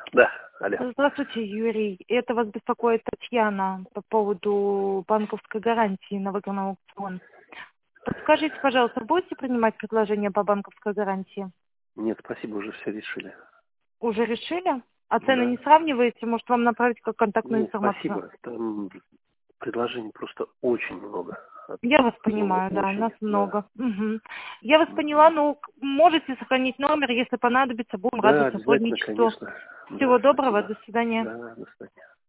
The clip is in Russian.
Да, алло. Здравствуйте, Юрий. Это вас беспокоит Татьяна по поводу банковской гарантии на выигранный аукцион. Подскажите, пожалуйста, будете принимать предложение по банковской гарантии? Нет, спасибо, уже все решили. Уже решили? А цены не Да. сравниваете? Может, вам направить как контактную Нет, информацию? спасибо. Там предложений просто очень много. Я вас Ну, понимаю, да, очень, нас да. много. Мгм. Я вас поняла, Мгм. ну, можете сохранить номер, если понадобится. Будем рады Да, обязательно, сотрудничеству. конечно. Всего Да, доброго, спасибо. до свидания. Да, до свидания.